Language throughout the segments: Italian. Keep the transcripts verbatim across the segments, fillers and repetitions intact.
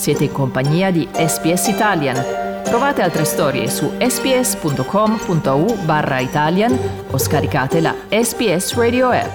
Siete in compagnia di S B S Italian. Trovate altre storie su sbs.com.au barra Italian o scaricate la S B S Radio app.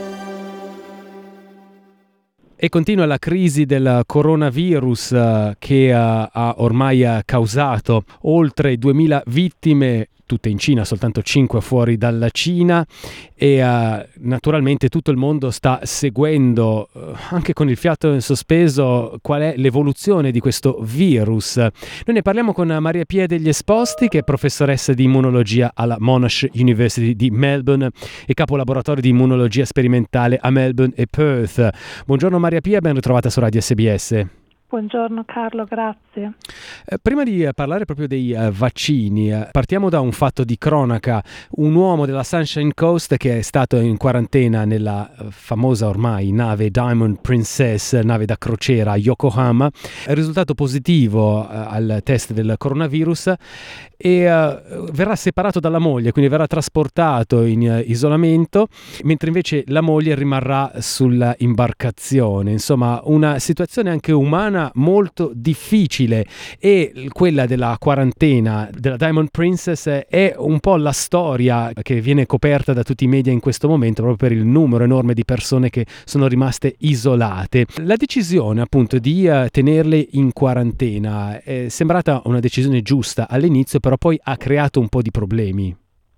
E continua la crisi del coronavirus uh, che uh, ha ormai uh, causato oltre duemila vittime, tutte in Cina, soltanto cinque fuori dalla Cina, e uh, naturalmente tutto il mondo sta seguendo, uh, anche con il fiato in sospeso, qual è l'evoluzione di questo virus. Noi ne parliamo con Maria Pia degli Esposti, che è professoressa di immunologia alla Monash University di Melbourne e capo laboratorio di immunologia sperimentale a Melbourne e Perth. Buongiorno Maria Pia, ben ritrovata su Radio S B S. Buongiorno Carlo, grazie. Eh, prima di eh, parlare proprio dei eh, vaccini, eh, partiamo da un fatto di cronaca. Un uomo della Sunshine Coast che è stato in quarantena nella eh, famosa ormai nave Diamond Princess, nave da crociera a Yokohama, è risultato positivo eh, al test del coronavirus e eh, verrà separato dalla moglie, quindi verrà trasportato in eh, isolamento, mentre invece la moglie rimarrà sulla imbarcazione. Insomma, una situazione anche umana molto difficile, e quella della quarantena della Diamond Princess è un po' la storia che viene coperta da tutti i media in questo momento, proprio per il numero enorme di persone che sono rimaste isolate. La decisione appunto di uh, tenerle in quarantena è sembrata una decisione giusta all'inizio, però poi ha creato un po' di problemi.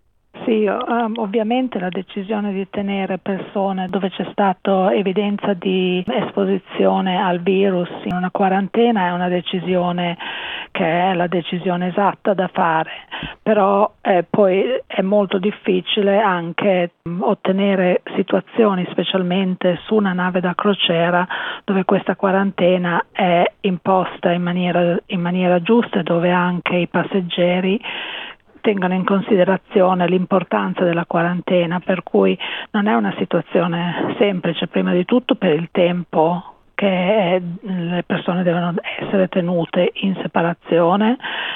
Sì, um, ovviamente la decisione di tenere persone dove c'è stata evidenza di esposizione al virus in una quarantena è una decisione che è la decisione esatta da fare, però eh, poi è molto difficile anche um, ottenere situazioni, specialmente su una nave da crociera, dove questa quarantena è imposta in maniera, in maniera giusta e dove anche i passeggeri tengono in considerazione l'importanza della quarantena, per cui non è una situazione semplice, prima di tutto per il tempo che le persone devono essere tenute in separazione,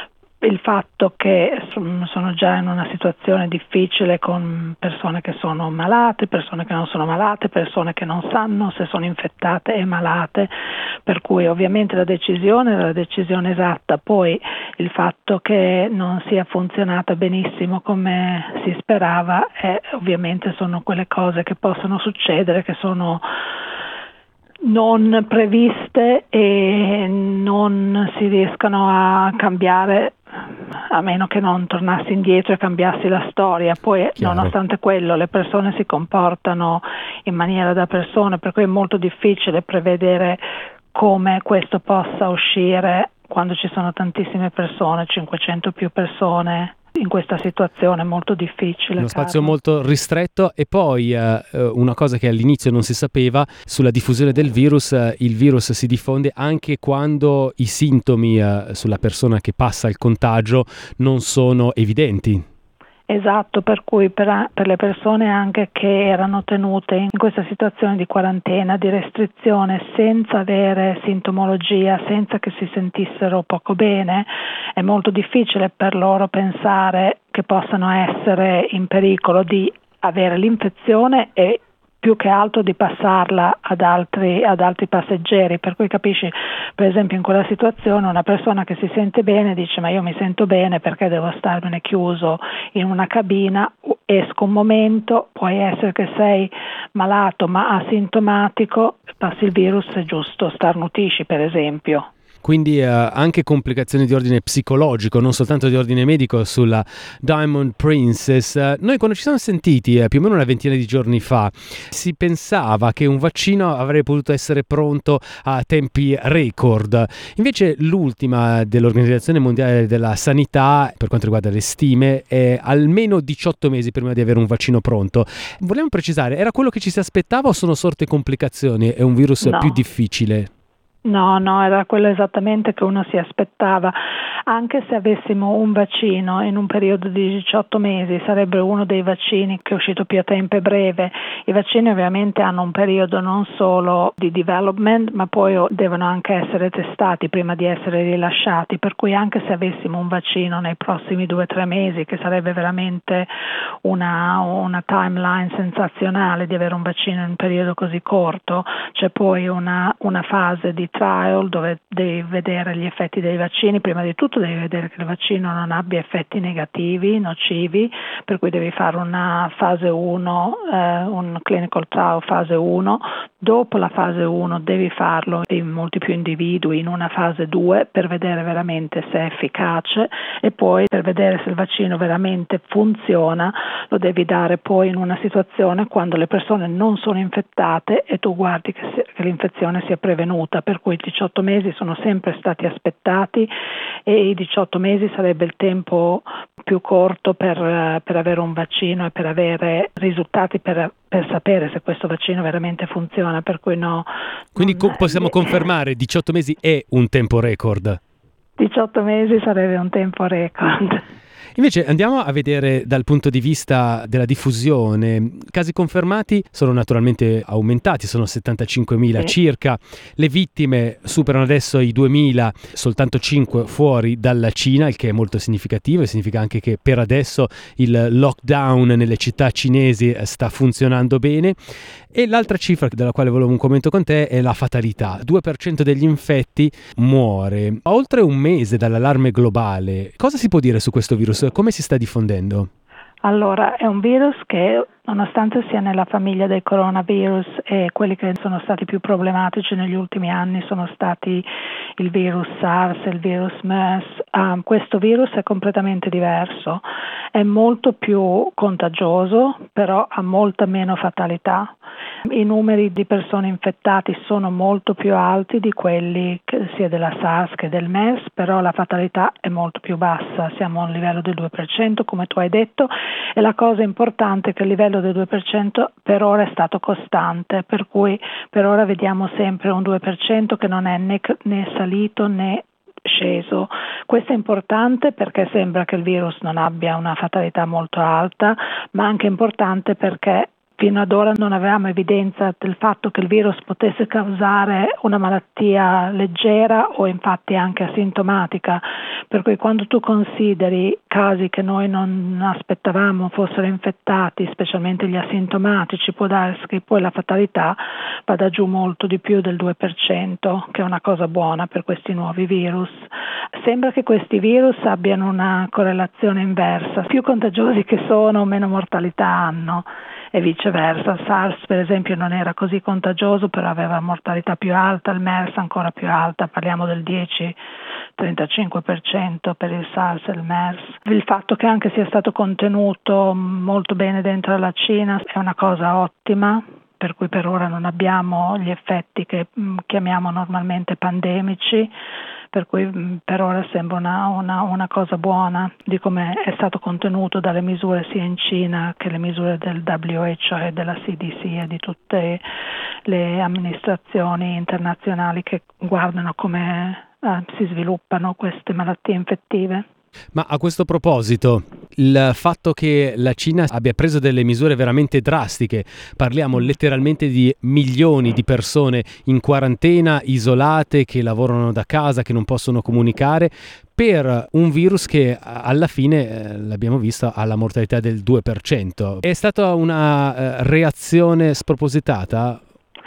il fatto che sono già in una situazione difficile con persone che sono malate, persone che non sono malate, persone che non sanno se sono infettate e malate, per cui ovviamente la decisione è la decisione esatta. Poi il fatto che non sia funzionata benissimo come si sperava, è, ovviamente sono quelle cose che possono succedere, che sono non previste e non si riescano a cambiare, a meno che non tornassi indietro e cambiassi la storia. Poi Chiaro. Nonostante quello le persone si comportano in maniera da persone, per cui è molto difficile prevedere come questo possa uscire quando ci sono tantissime persone, cinquecento più persone in questa situazione molto difficile. Uno spazio Carlo. molto ristretto. E poi eh, una cosa che all'inizio non si sapeva sulla diffusione del virus: eh, il virus si diffonde anche quando i sintomi eh, sulla persona che passa il contagio non sono evidenti. Esatto, per cui per, per le persone anche che erano tenute in questa situazione di quarantena, di restrizione, senza avere sintomologia, senza che si sentissero poco bene, è molto difficile per loro pensare che possano essere in pericolo di avere l'infezione e più che altro di passarla ad altri, ad altri passeggeri, per cui capisci, per esempio in quella situazione una persona che si sente bene dice: ma io mi sento bene, perché devo starmene chiuso in una cabina, esco un momento, puoi essere che sei malato ma asintomatico, passi il virus, è giusto, starnutisci per esempio. Quindi eh, anche complicazioni di ordine psicologico, non soltanto di ordine medico, sulla Diamond Princess. Eh, noi quando ci siamo sentiti eh, più o meno una ventina di giorni fa, si pensava che un vaccino avrebbe potuto essere pronto a tempi record. Invece l'ultima dell'Organizzazione Mondiale della Sanità, per quanto riguarda le stime, è almeno diciotto mesi prima di avere un vaccino pronto. Vogliamo precisare, era quello che ci si aspettava o sono sorte complicazioni? È un virus No. più difficile? No, no, era quello esattamente che uno si aspettava. Anche se avessimo un vaccino in un periodo di diciotto mesi, sarebbe uno dei vaccini che è uscito più a tempo breve. I vaccini ovviamente hanno un periodo non solo di development, ma poi devono anche essere testati prima di essere rilasciati, per cui anche se avessimo un vaccino nei prossimi due o tre mesi, che sarebbe veramente una, una timeline sensazionale di avere un vaccino in un periodo così corto, c'è poi una, una fase di trial dove devi vedere gli effetti dei vaccini. Prima di tutto devi vedere che il vaccino non abbia effetti negativi, nocivi, per cui devi fare una fase uno, eh, un clinical trial fase uno. Dopo la fase uno devi farlo in molti più individui in una fase due per vedere veramente se è efficace, e poi per vedere se il vaccino veramente funziona lo devi dare poi in una situazione quando le persone non sono infettate e tu guardi che, si, che l'infezione sia prevenuta, per cui i diciotto mesi sono sempre stati aspettati e i diciotto mesi sarebbe il tempo più corto per, per avere un vaccino e per avere risultati per, per sapere se questo vaccino veramente funziona, per cui no. Quindi non, co- possiamo eh, confermare diciotto mesi è un tempo record? diciotto mesi sarebbe un tempo record. Invece andiamo a vedere dal punto di vista della diffusione. Casi confermati sono naturalmente aumentati, sono settantacinquemila Sì. circa. Le vittime superano adesso i duemila, soltanto cinque fuori dalla Cina, il che è molto significativo e significa anche che per adesso il lockdown nelle città cinesi sta funzionando bene. E l'altra cifra della quale volevo un commento con te è la fatalità. due per cento degli infetti muore. A oltre un mese dall'allarme globale, cosa si può dire su questo virus? Come si sta diffondendo? Allora, è un virus che, nonostante sia nella famiglia dei coronavirus, e quelli che sono stati più problematici negli ultimi anni sono stati il virus SARS e il virus MERS, um, questo virus è completamente diverso, è molto più contagioso, però ha molta meno fatalità. I numeri di persone infettate sono molto più alti di quelli che, sia della SARS che del MERS, però la fatalità è molto più bassa, siamo a un livello del due per cento come tu hai detto, e la cosa importante è che il livello del due per cento per ora è stato costante, per cui per ora vediamo sempre un due per cento che non è né, né salito né sceso. Questo è importante perché sembra che il virus non abbia una fatalità molto alta, ma anche importante perché fino ad ora non avevamo evidenza del fatto che il virus potesse causare una malattia leggera o infatti anche asintomatica, per cui quando tu consideri casi che noi non aspettavamo fossero infettati, specialmente gli asintomatici, può darsi che poi la fatalità vada giù molto di più del due per cento, che è una cosa buona per questi nuovi virus. Sembra che questi virus abbiano una correlazione inversa, più contagiosi che sono, meno mortalità hanno. E viceversa, SARS per esempio non era così contagioso, però aveva mortalità più alta, il MERS ancora più alta, parliamo del dieci trentacinque per cento per il SARS e il MERS. Il fatto che anche sia stato contenuto molto bene dentro la Cina è una cosa ottima, per cui per ora non abbiamo gli effetti che mh, chiamiamo normalmente pandemici, per cui mh, per ora sembra una, una, una cosa buona di come è stato contenuto dalle misure sia in Cina che le misure del W H O e della C D C e di tutte le amministrazioni internazionali che guardano come eh, si sviluppano queste malattie infettive. Ma a questo proposito, il fatto che la Cina abbia preso delle misure veramente drastiche, parliamo letteralmente di milioni di persone in quarantena, isolate, che lavorano da casa, che non possono comunicare, per un virus che alla fine, eh, l'abbiamo visto, ha la mortalità del due per cento. È stata una eh, reazione spropositata?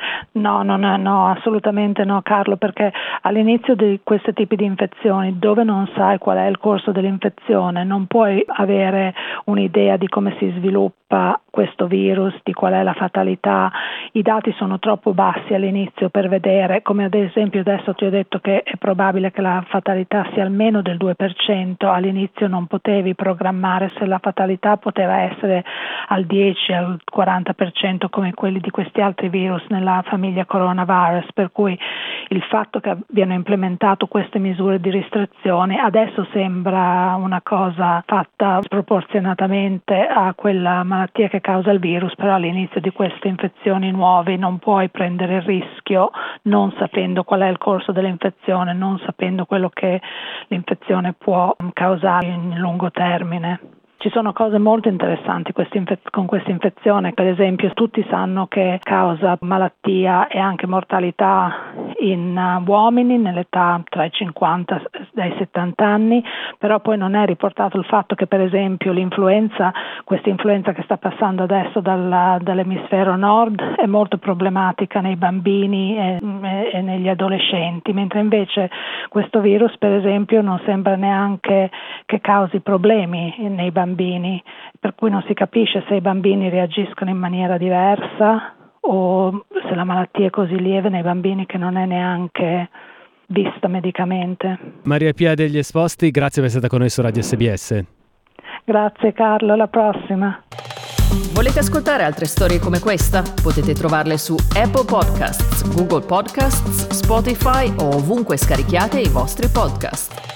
No, no, no, no, assolutamente no, Carlo, perché all'inizio di questi tipi di infezioni, dove non sai qual è il corso dell'infezione, non puoi avere un'idea di come si sviluppa questo virus, di qual è la fatalità. I dati sono troppo bassi all'inizio per vedere, come ad esempio adesso ti ho detto che è probabile che la fatalità sia almeno del due per cento, all'inizio non potevi programmare se la fatalità poteva essere al dieci, al quaranta per cento come quelli di questi altri virus nella famiglia coronavirus, per cui il fatto che abbiano implementato queste misure di restrizione adesso sembra una cosa fatta sproporzionatamente a quella malattia che causa il virus, però all'inizio di queste infezioni nuove non puoi prendere il rischio non sapendo qual è il corso dell'infezione, non sapendo quello che l'infezione può causare in lungo termine. Ci sono cose molto interessanti con questa infezione, per esempio tutti sanno che causa malattia e anche mortalità in uh, uomini nell'età tra i cinquanta e i settanta anni, però poi non è riportato il fatto che per esempio l'influenza, questa influenza che sta passando adesso dalla, dall'emisfero nord è molto problematica nei bambini e, e, e negli adolescenti, mentre invece questo virus per esempio non sembra neanche che causi problemi nei bambini, per cui non si capisce se i bambini reagiscono in maniera diversa o se la malattia è così lieve nei bambini che non è neanche vista medicamente. Maria Pia degli Esposti, grazie per essere stata con noi su Radio S B S. Grazie Carlo, alla prossima. Volete ascoltare altre storie come questa? Potete trovarle su Apple Podcasts, Google Podcasts, Spotify o ovunque scarichiate i vostri podcast.